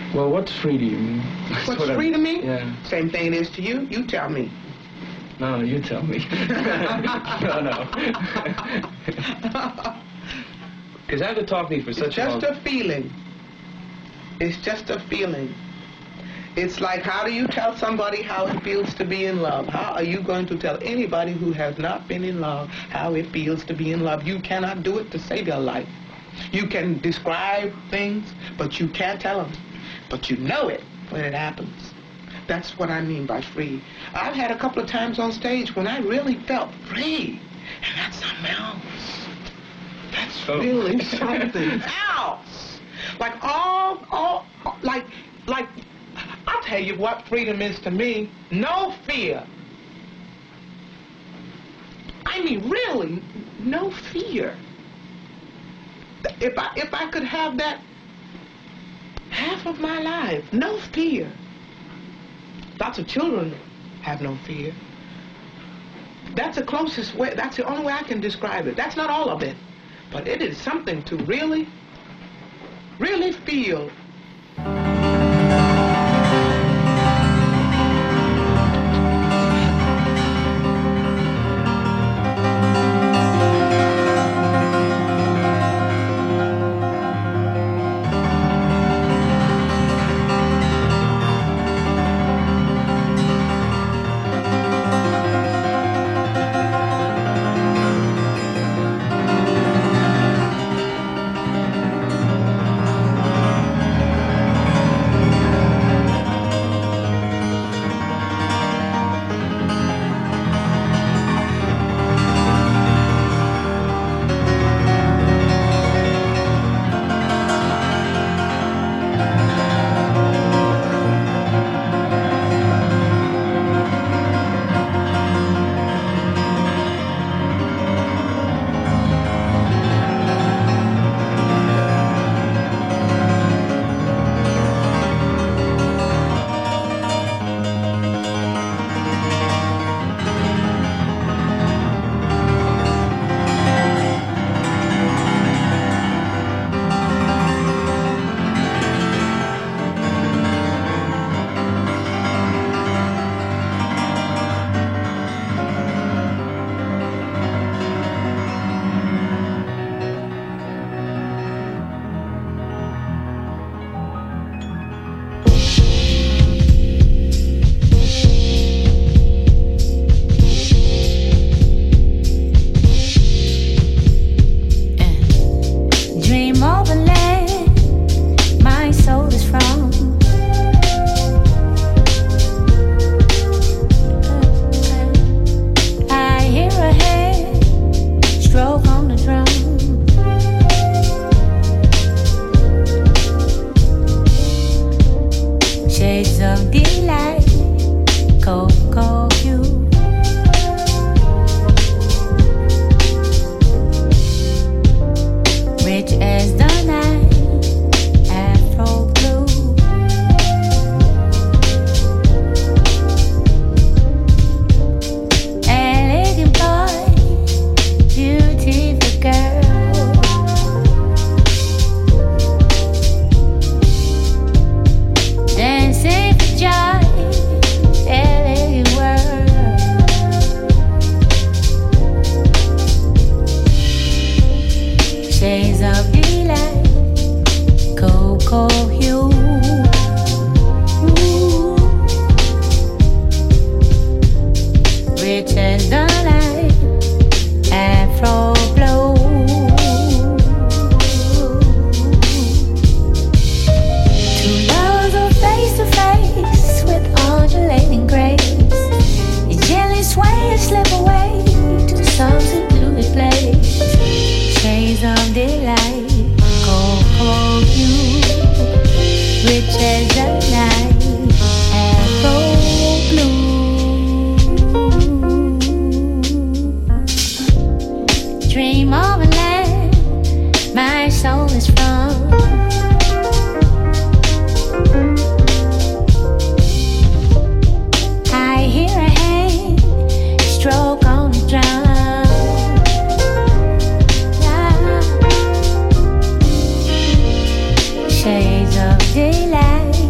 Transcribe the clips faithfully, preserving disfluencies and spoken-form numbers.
Well, what's free to you? What's what free I, to me? Yeah. Same thing it is to you. You tell me. No, you tell me. no, no. Because after talking to you for it's such a long... It's just a feeling. It's just a feeling. It's like, how do you tell somebody how it feels to be in love? How are you going to tell anybody who has not been in love how it feels to be in love? You cannot do it to save your life. You can describe things, but you can't tell them. But you know it when it happens. That's what I mean by free. I've had a couple of times on stage when I really felt free. And that's something else. That's oh. really something else. Like all, all, like, like, I'll tell you what freedom is to me. No fear. I mean, really, no fear. If I, if I could have that half of my life, no fear. Lots of children have no fear. That's the closest way, that's the only way I can describe it. That's not all of it, but it is something to really, really feel. Shades of daylight.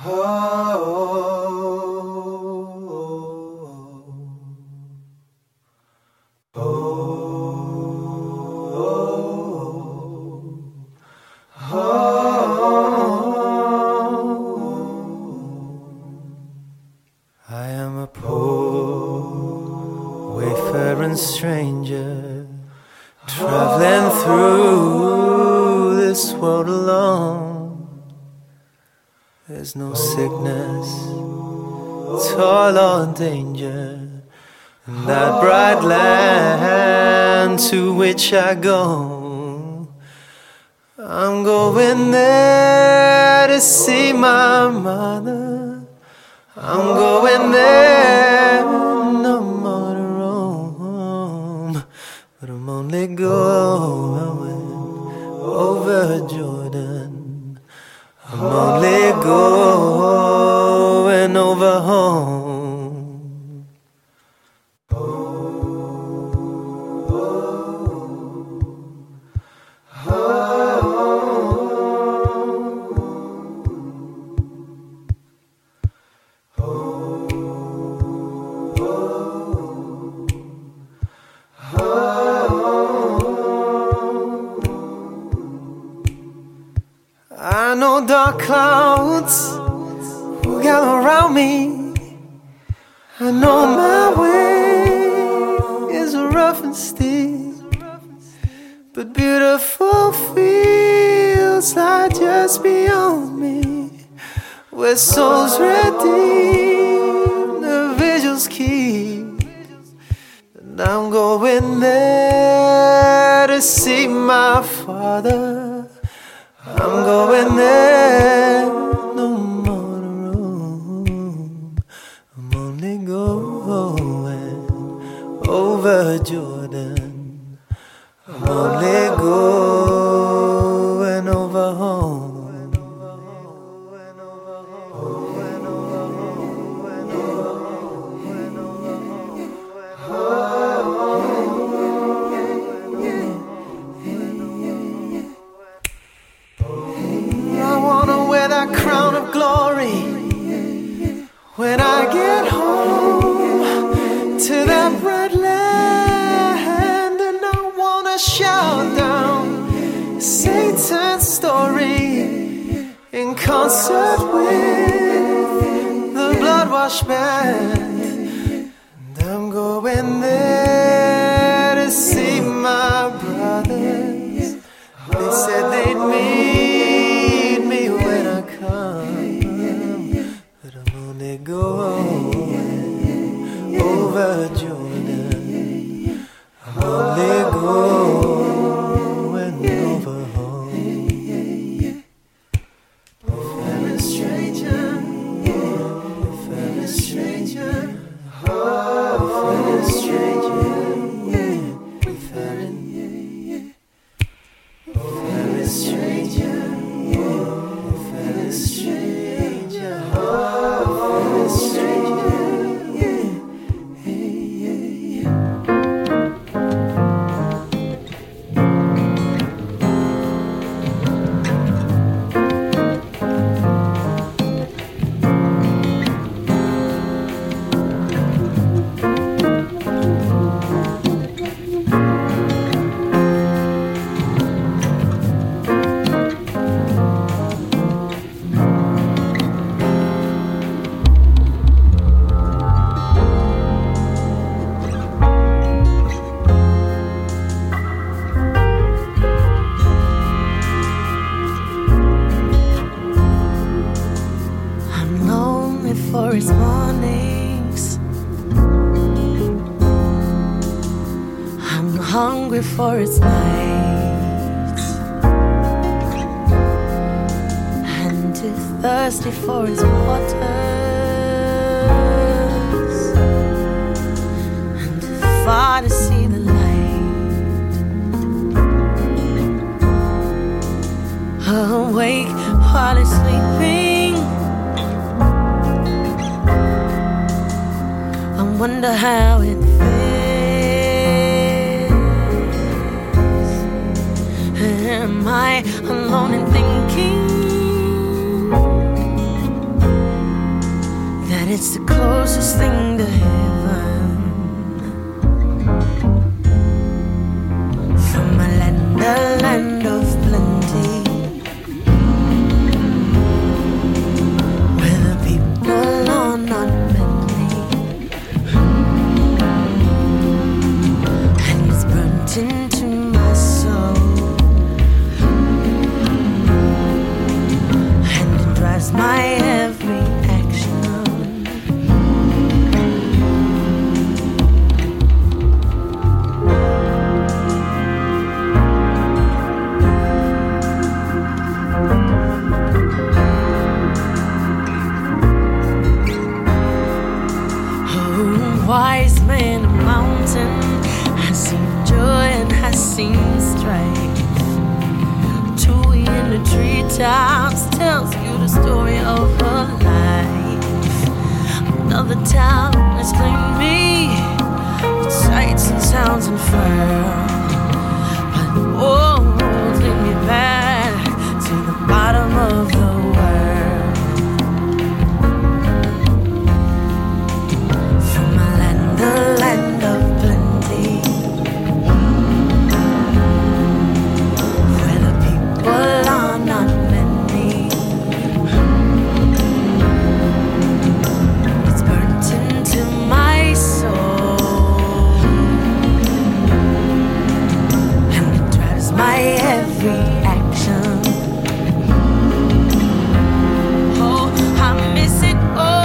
Stranger traveling through this world alone. There's no sickness, toil or danger in that bright land to which I go. I'm going there to see my mother. I'm going there, no more to roam. But I'm only going over Jordan. I'm only going over home. I know dark clouds will gather around me. I know my way is rough and steep, but beautiful fields lie just beyond me, where souls redeem, the vigils keep. And I'm going there to see my father. I'm going there, no more to roam. I'm only going over Jordan. I'm only going over home. That crown of glory when I get home to that bright land, and I wanna shout down Satan's story in concert with the blood-washed band. And I'm going there to see my brothers. They said they'd meet me when I come, but I'm only going over Jordan. I'm only going over home. If I'm a stranger, if I'm a stranger, if I'm a stranger, if I'm a stranger. For his mornings, I'm hungry for his nights, and too thirsty for his waters, and too far to see the light. Awake while he's sleeping, wonder how it feels. Am I alone in thinking it's the closest thing to heaven. From a land, a land of plenty, where the people are not many, and it's burnt into my soul, and it drives my every action. Wise man, a mountain has seen joy and has seen strife. Tui in the treetops tells you the story of her life. Another town has claimed me with sights and sounds and fur, but oh, take me back to the bottom of the world. The land of plenty, where the people are not many. It's burnt into my soul, and it drives my every action. Oh, I miss it all.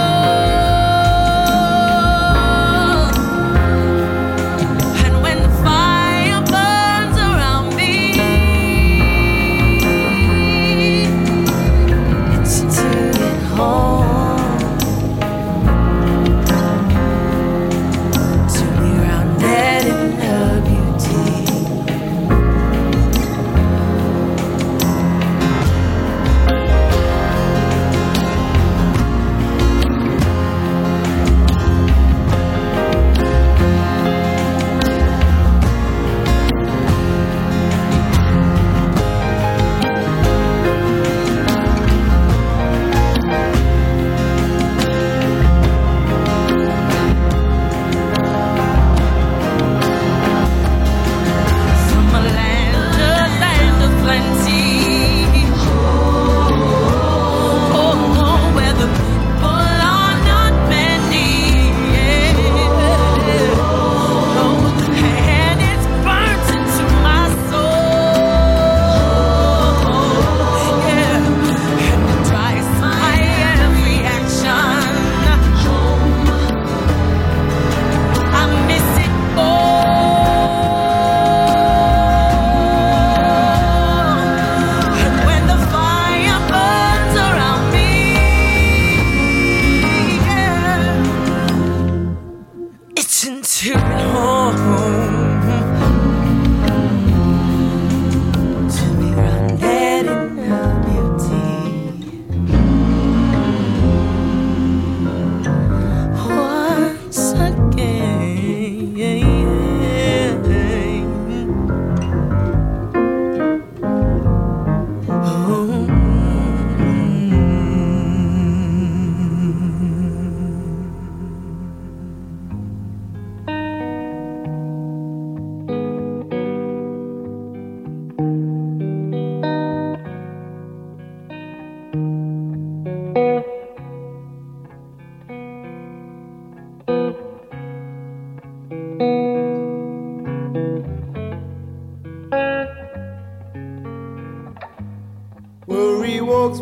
Worry walks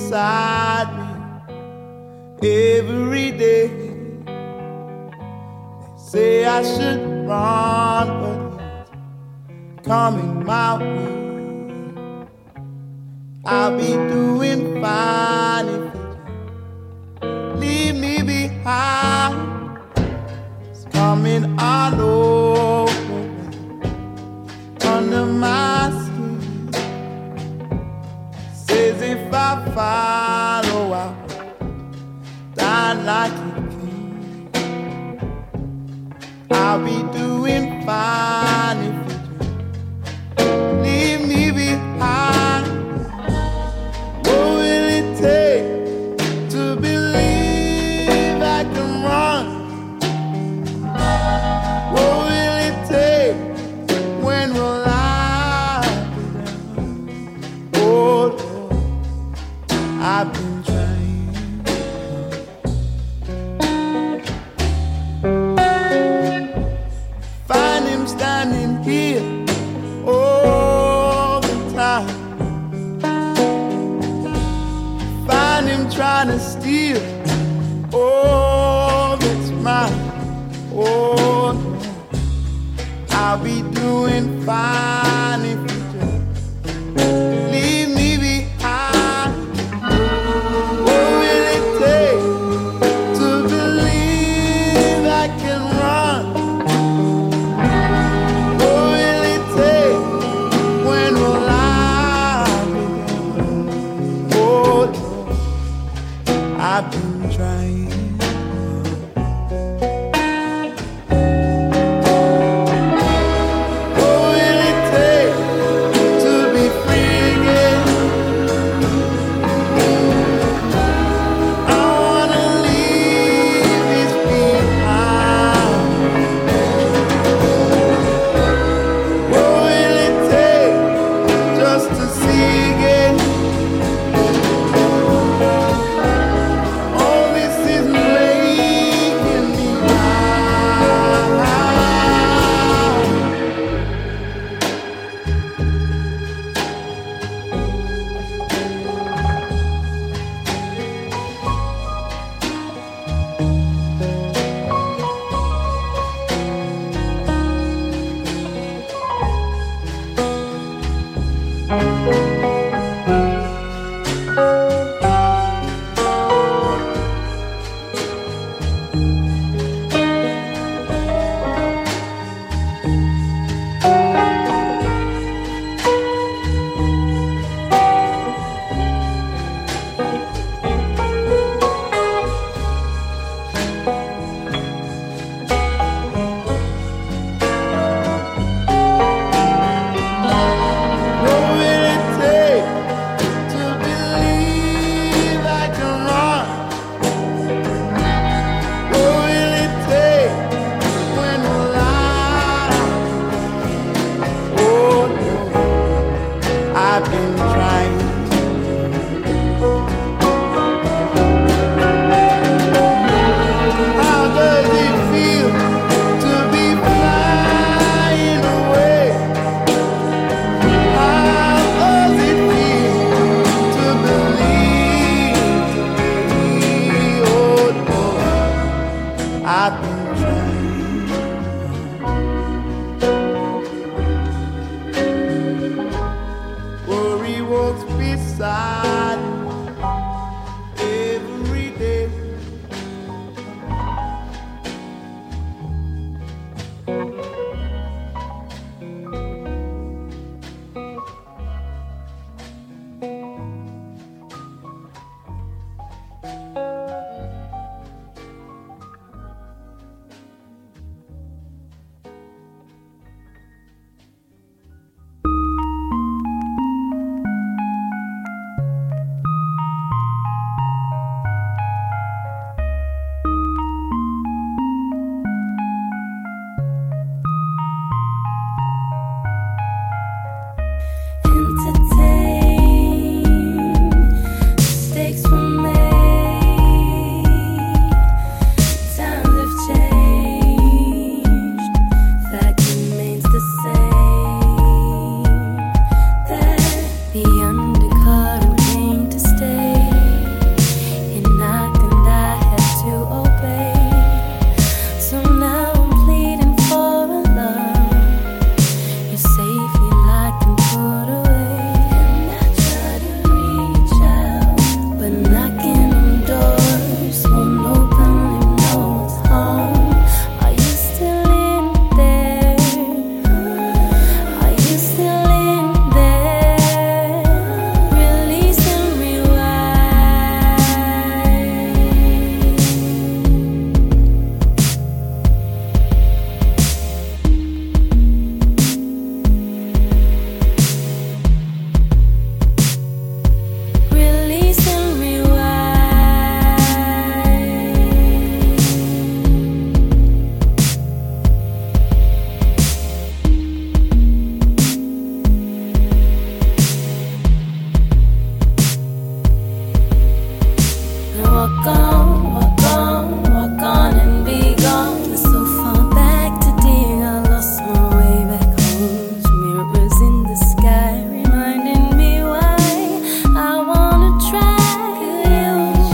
beside me every day. They say I should run, but he's coming my way. I'll be doing fine if you leave me behind. It's coming all over under my skin. Says if I follow, I'll die like a king. I'll be doing fine if you leave me behind. What will it take to believe trying to steal all that's mine. Oh, no. I'll be doing fine if you just leave me behind. What will it take to believe I can run? What will it take? When will I begin? Oh, no. I've been trying. Reminding me why I wanna try.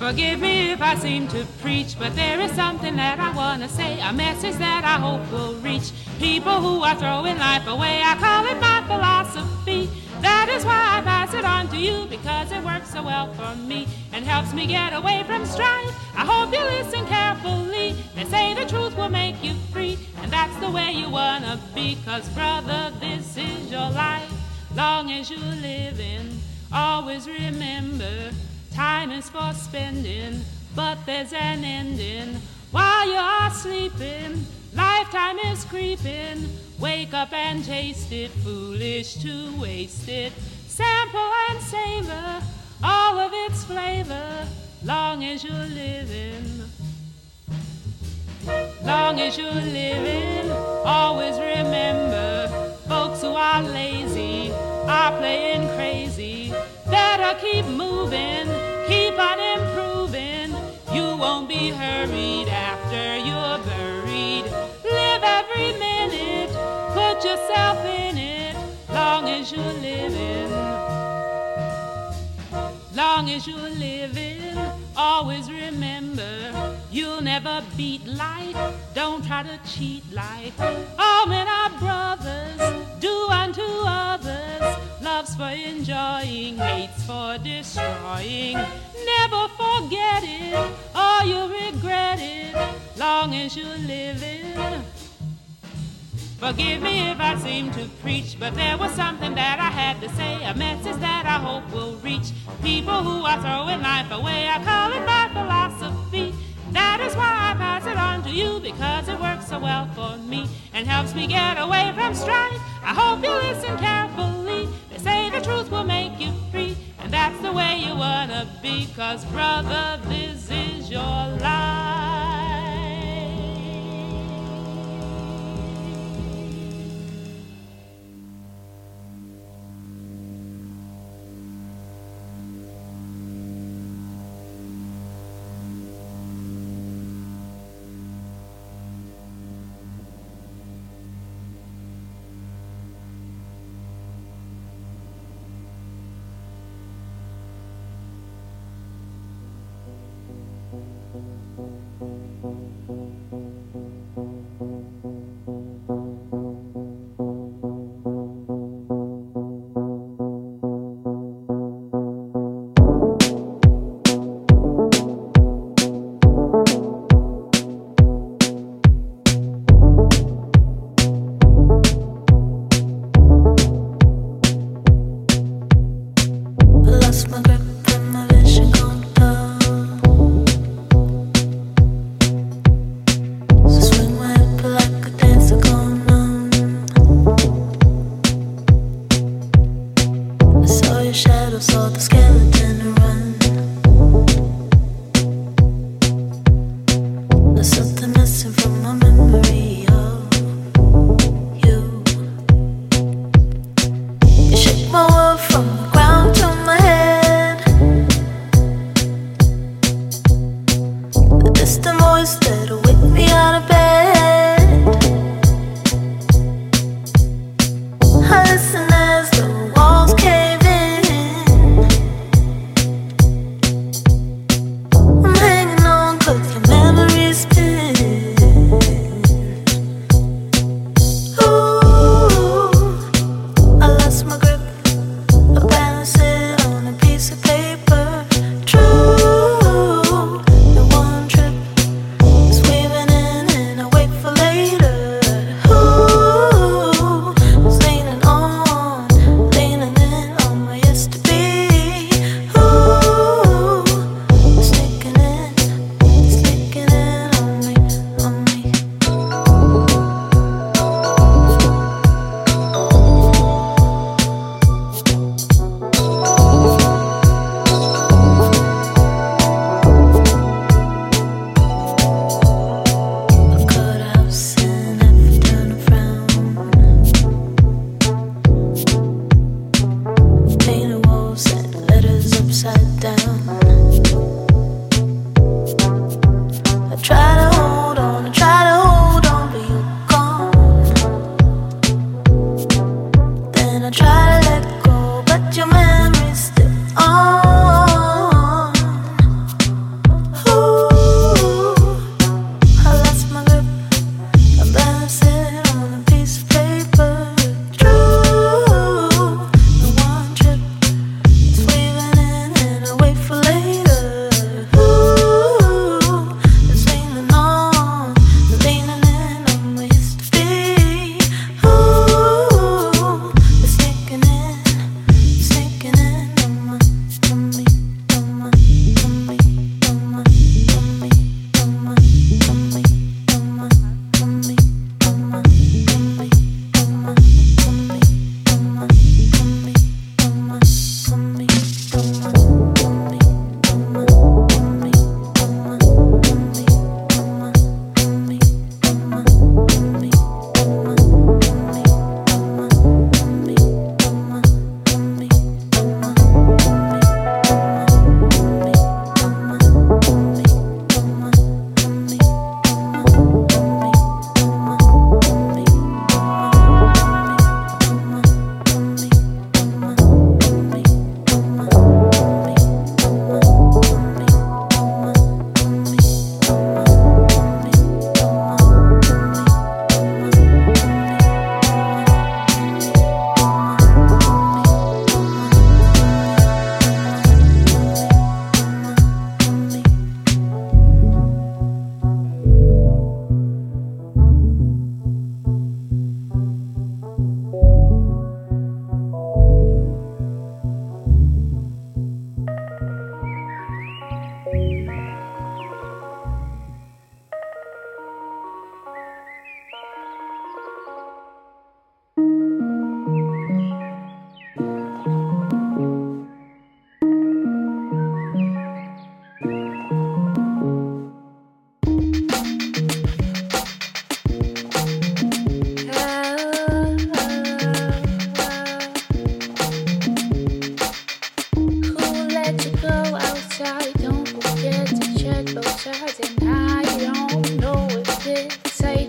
Forgive me if I seem to preach, but there is something that I want to say, a message that I hope will reach people who are throwing life away. I call it my philosophy. That is why I pass it on to you, because it works so well for me and helps me get away from strife. I hope you listen carefully. They say the truth will make you free, and that's the way you want to be, 'cause brother, this is your life. Long as you're living, always remember, time is for spending, but there's an ending. While you're sleeping, lifetime is creeping. Wake up and taste it, foolish to waste it. Sample and savor all of its flavor, long as you're living. Long as you're living, always remember, folks who are lazy are playing crazy. Better keep moving, keep on improving. You won't be hurried after you're buried. Live every minute, put yourself in it, long as you're living. Long as you're living, always remember, you'll never beat life. Don't try to cheat life. All men are brothers, do unto others. Love's for enjoying, hate's for destroying. Never forget it, or you'll regret it, long as you're living. Forgive me if I seem to preach, but there was something that I had to say, a message that I hope will reach people who are throwing life away. I call it my philosophy. That is why I pass it on to you, because it works so well for me and helps me get away from strife. I hope you listen carefully. They say the truth will make you free, and that's the way you wanna be, 'cause brother, this is your life. Thank you.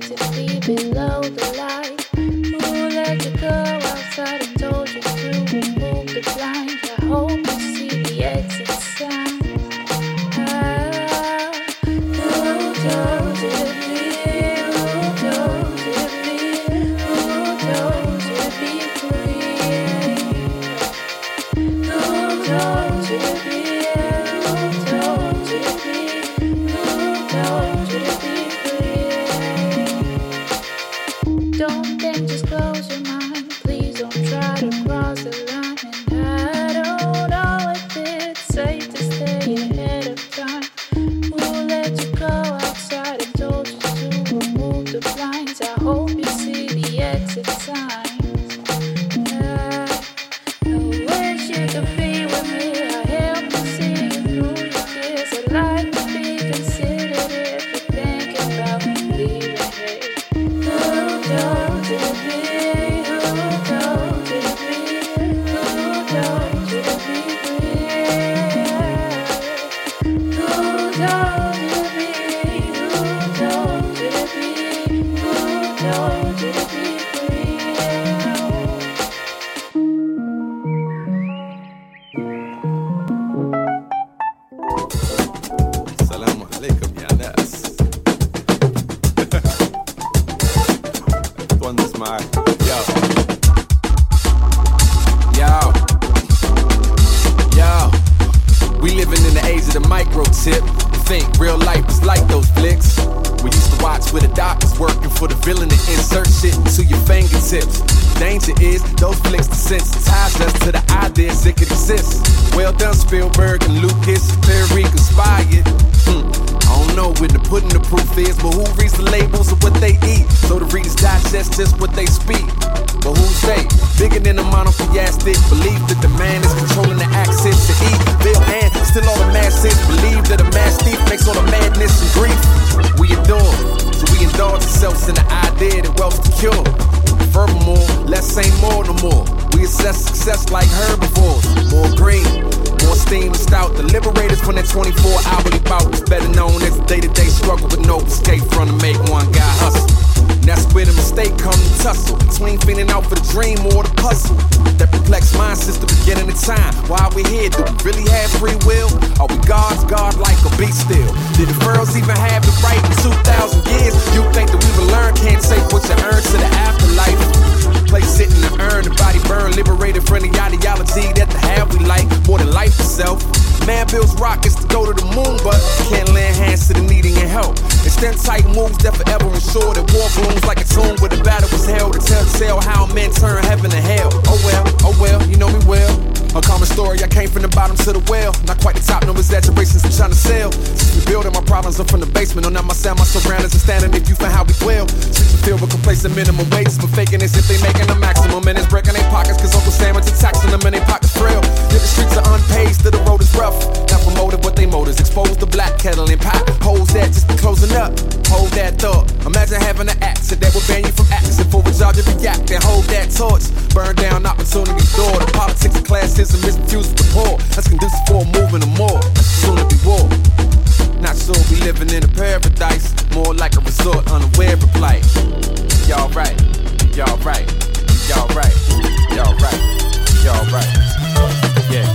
feet below the light. Who let you go outside and told you to remove the blinds? I hope you see the exit sign. Ah, who told you to be? Who told you to be? Who told you to be free? Who told you to be? Who told you to be? Who told you to be free? Don't think, just close your mind. Please don't try to cross the line. And I don't know if it's safe to stay ahead of time. Who let you go outside and told you to remove the blinds? I hope you see the exit signs. I, I wish you could be with me. I help you see you through your fears. I'd like to be considered if you're thinking about leaving here. Who told you to be? Who told you to be? Who told you to be free? Who told you to be? Who told you to be? Who told you to be free? Assalamu alaikum, ya nas. One is my yo. Yo. Yo. We living in the age of the micro-tip. Think real life is like those flicks. We used to watch where the doctors working for the villain to insert shit into your fingertips. Danger is those flicks desensitize us to the ideas it could exist. Well done, Spielberg and Lucas. Theory conspired. Hmm. I don't know where the pudding the proof is, but who reads the labels of what they eat? So the readers digest just what they speak. But who's they? Bigger than a monotheistic belief that the man is controlling the access to eat. Bill and still all the masses believe that a mass thief makes all the madness and grief. We adore, so we indulge ourselves in the idea that wealth's the cure. Furthermore, less ain't more no more. We assess success like herbivores. More green, more steam and stout. The liberators from that twenty-four hourly bout is better known as the day-to-day struggle with no escape from to make one guy hustle. And that's where the mistake comes to tussle between feeling out for the dream or the puzzle that perplex minds since the beginning of time. Why are we here? Do we really have free will? Are we gods, God-like, or be still? Did the pharaohs even have the right in two thousand years? You think that we've learned can't take what you earn to the afterlife? Place sit in the urn, the body burn, liberated from the ideology that the have we like more than life itself. Man builds rockets to go to the moon, but can't lend hands to the needing and help. Extend tight moves that forever ensure that war blooms like a tomb where the battle was held to tell the tale how men turn heaven to hell. Oh well, oh well, you know me well. A common story, I came from the bottom to the well. Not quite the top, no exaggerations I'm trying to sell. Since we building my problems up from the basement. On not my sound, my surroundings are standing if you find how we dwell. Since you feel with complacent minimum wages, but faking as if they making the maximum. And it's breaking their pockets, cause Uncle Sam is taxing them and their pockets frail. Yeah, the streets are unpaved, still the road is rough. Not promoted, but they motives. Expose the black kettle and pot. Holes that just be closing up. Hold that thought. Imagine having an accent that would ban you from accessing for a job to react and hold that torch. Burn down opportunity's door. The politics of classism is confused with the poor. That's conducive for a movement or more. Soon to be war. Not sure we living in a paradise. More like a resort unaware of plight. Y'all right. Y'all right. Y'all right. Y'all right. Y'all right. Yeah.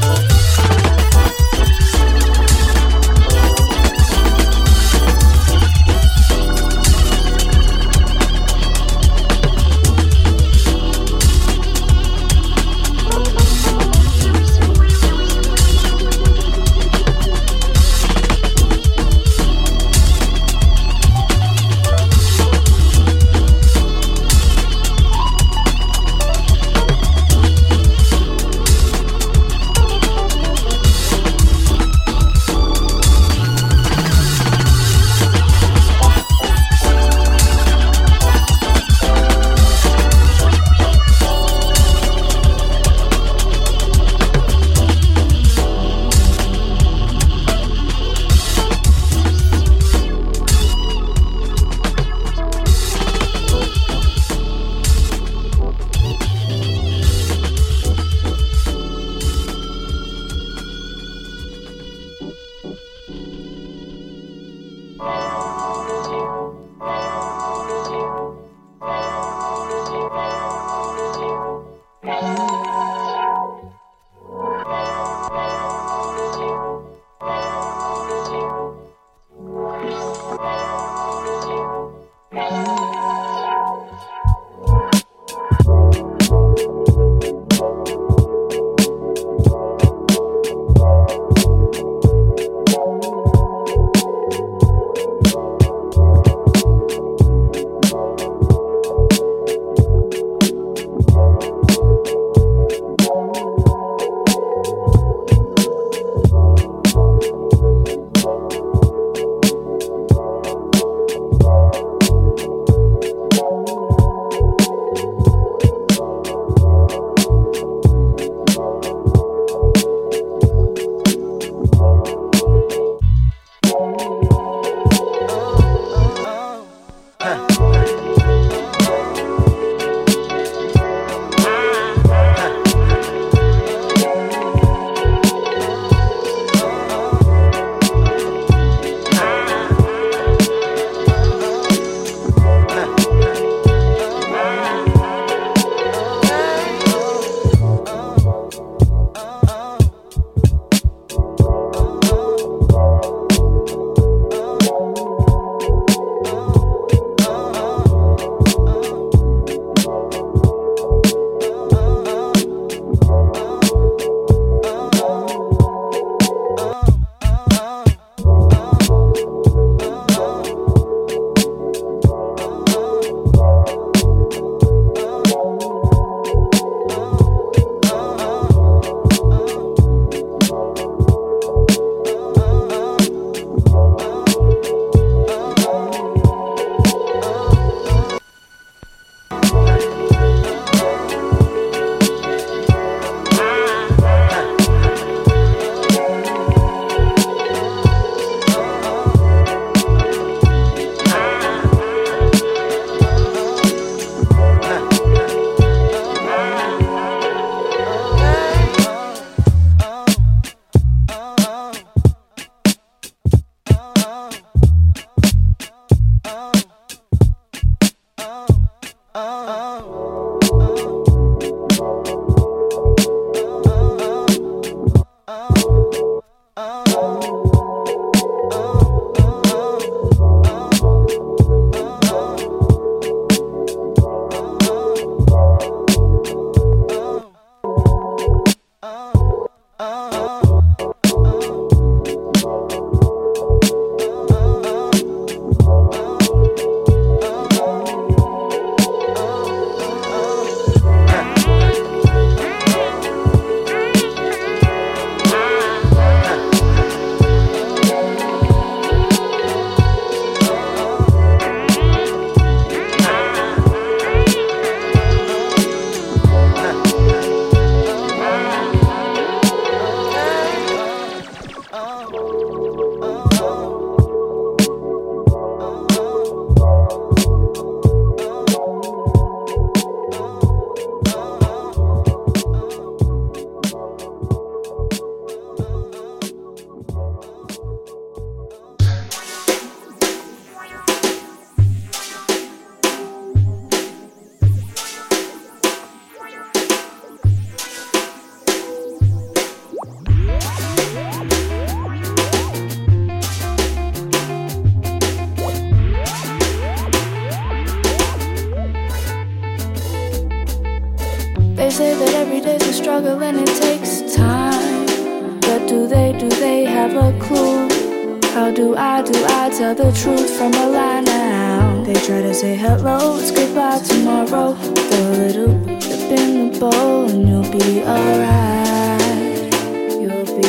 say that every day's a struggle and it takes time. But do they, do they have a clue? How do I, do I tell the truth from a lie now? They try to say hello, it's goodbye tomorrow. Throw a little dip in the bowl and you'll be alright. You'll be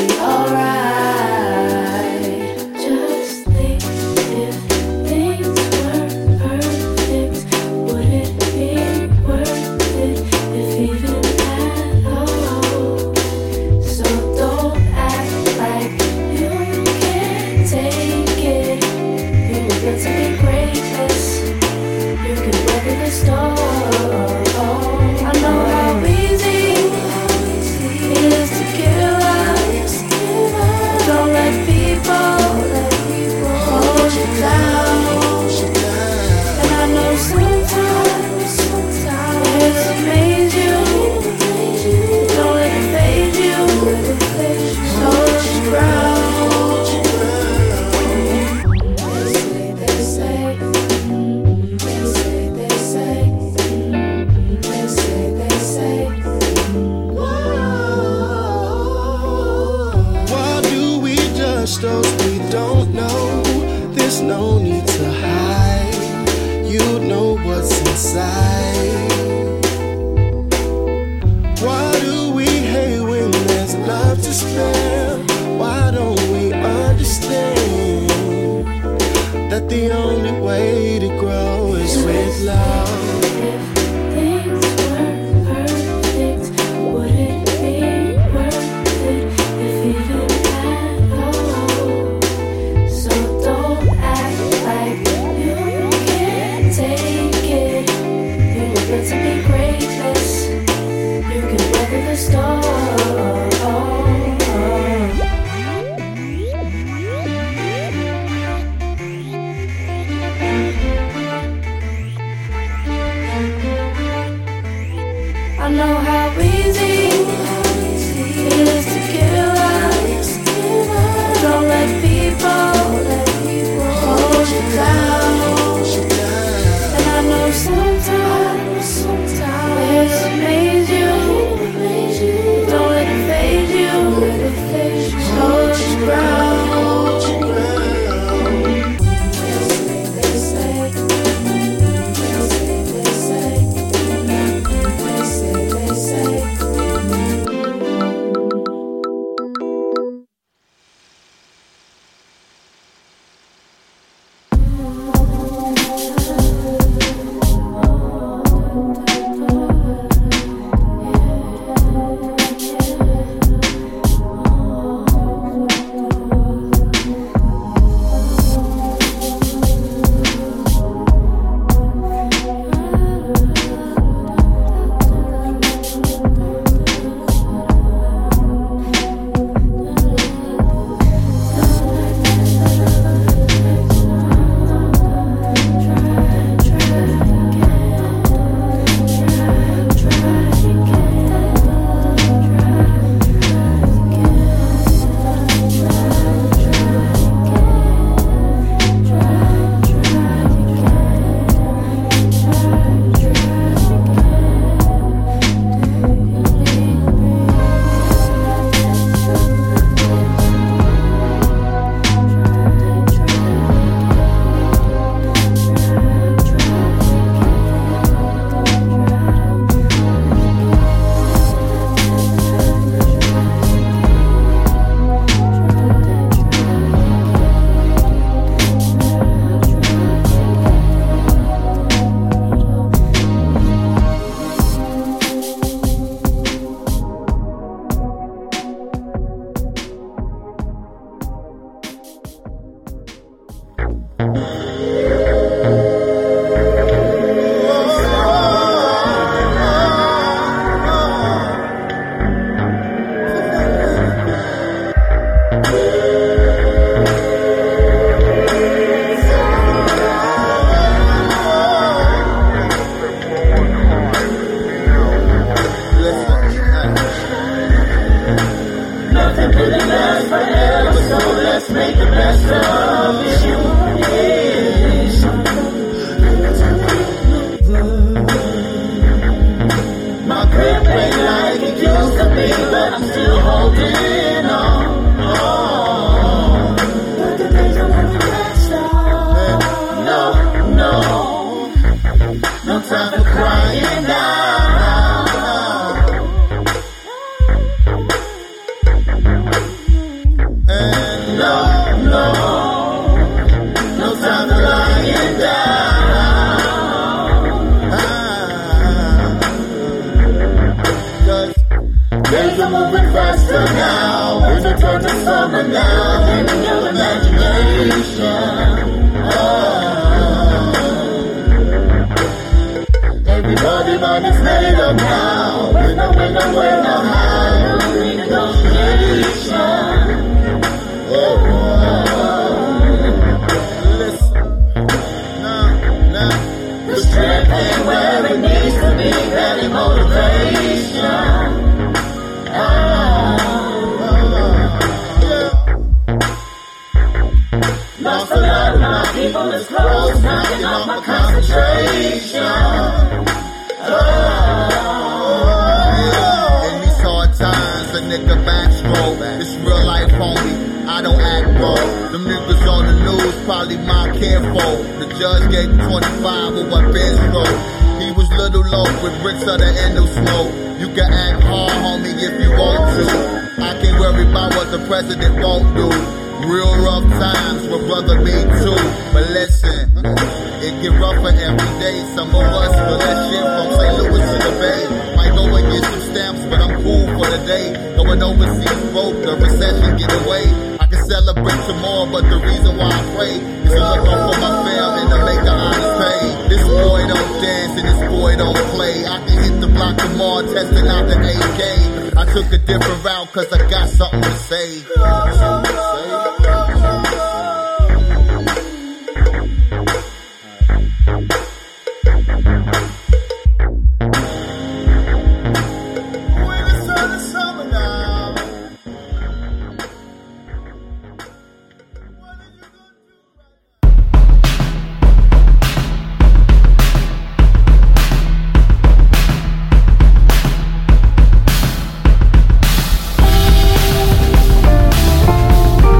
alright. Just think, if things were perfect, would it be worth it if even at all? So don't act like you can't take it. You were built to be greatness. You can weather the storm. I know how easy it is to give up. Don't let people hold you down. And I know sometimes it's amazed you. Don't let it fade you. Hold your ground. They say, they say, they say, they say, they say. Why do we judge those we don't know? There's no need to hide. You know what's inside. Why do we hate when there's love to spare? Why don't we understand that the only way to grow is with love? Things were perfect, would it be worth it if even at all? So don't act like you can't take it. You were built to be greatness. You can weather the storm. I know how easy it is to give up. Don't let people hold you down. And I know sometimes it's amazed you. Don't let it fade you. Hold your ground. They say, they say, they say, they say, they say. time for crying now. And no, no, no time for lying down. Cause days are moving faster now. Winter turns to summer now. In your imagination. Everybody mind is made up now. With no way, no way, no how. No renegotiation. Oh, listen. Now, now. The strength ain't where it needs to be. That ain't motivation. Ah, yeah. Lost a lot of my people is close. Knocking off my concentration. In these hard times, a nigga backstroke. It's real life, homie. I don't act bro. Them niggas on the news probably my careful. The judge gave him twenty-five with one bench stroke. He was little low with bricks of the end of smoke. You can act hard, homie, if you want to. I can't worry about what the president won't do. Real rough times with brother me too. But listen, it get rougher every day. Some of us feel that shit from Saint Louis to the Bay. Might go and get some stamps, but I'm cool for the day. Going overseas broke, the recession get away. I can celebrate tomorrow, but the reason why I pray is to look out for my fam and to make the honest pay. This boy don't dance and this boy don't play. I can hit the block tomorrow, testing out the A K. I took a different route cause I got something to say. Something to say. Thank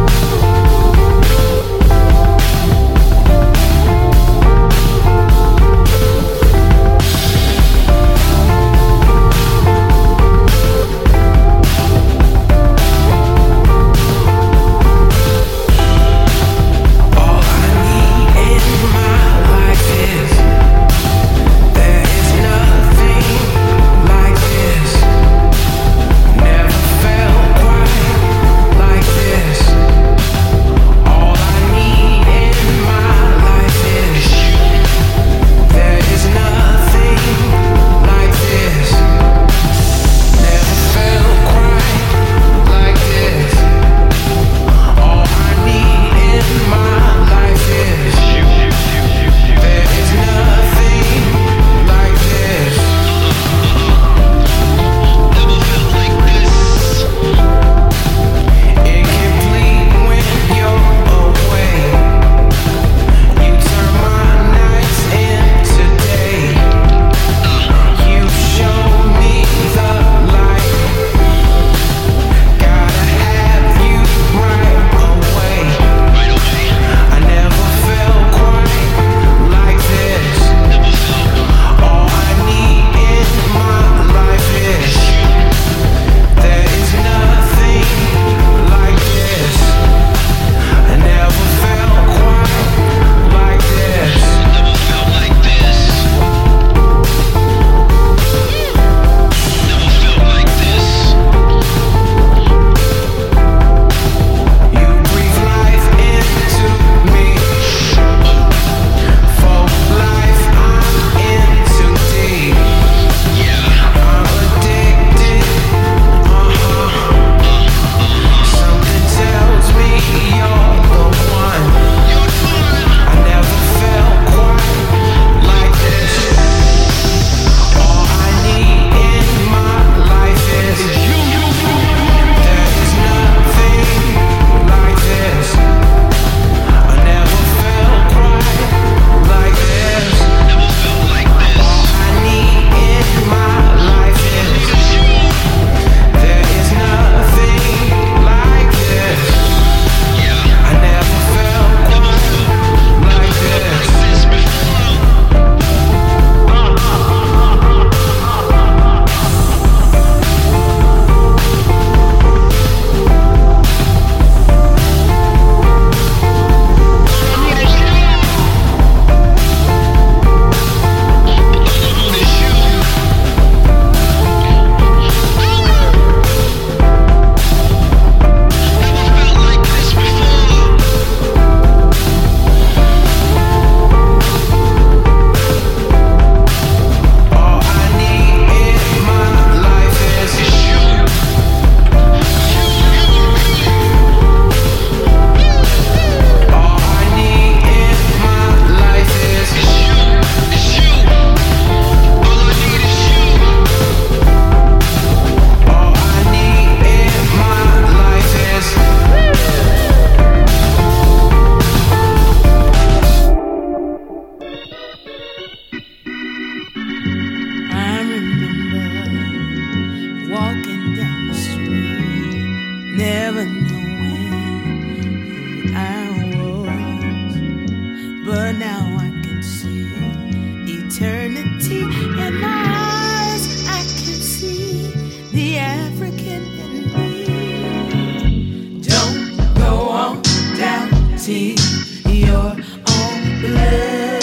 eternity. In my eyes, I can see the African in me. Don't go on doubting your own blood.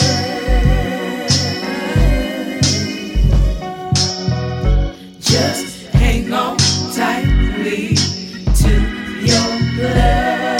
Just hang on tightly to your blood.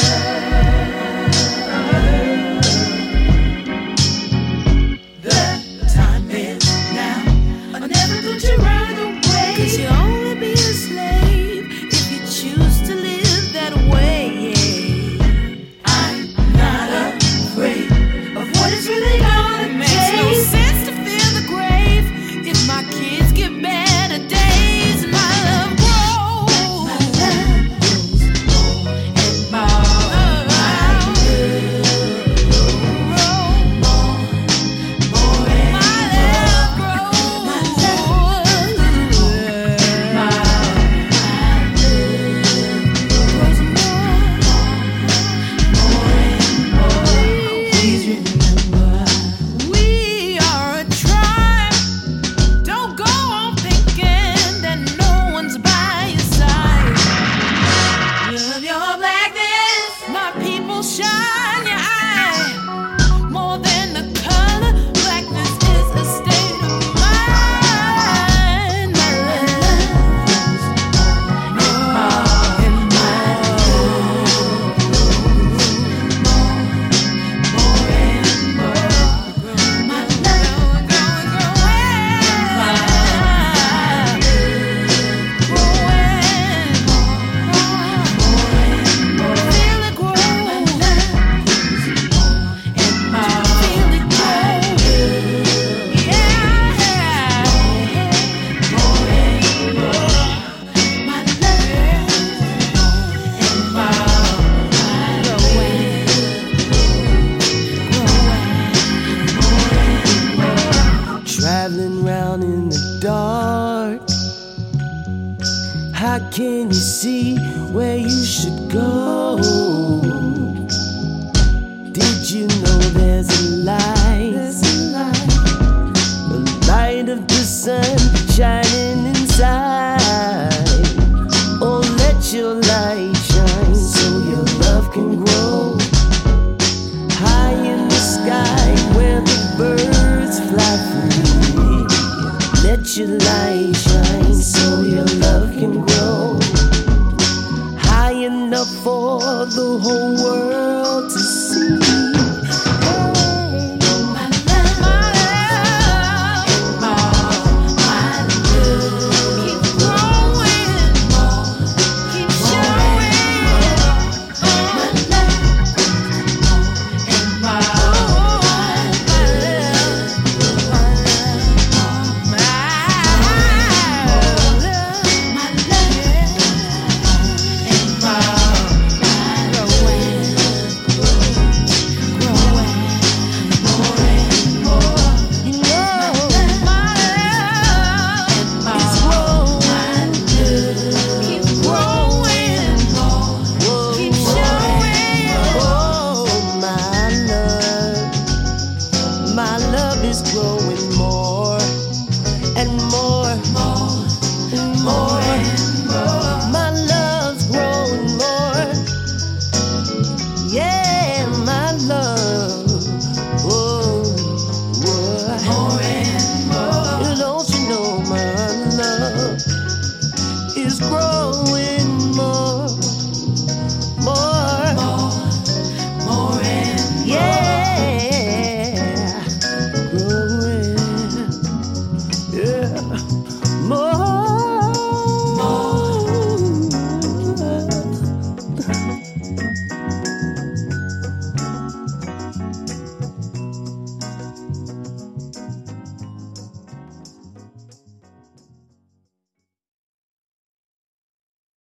Can you see where you should go? Did you know there's a light? There's a light, the light of the sun shining inside. Oh, let your light shine so your love can grow. High in the sky where the birds fly free. Let your light shine so your love can grow. High enough for the whole world to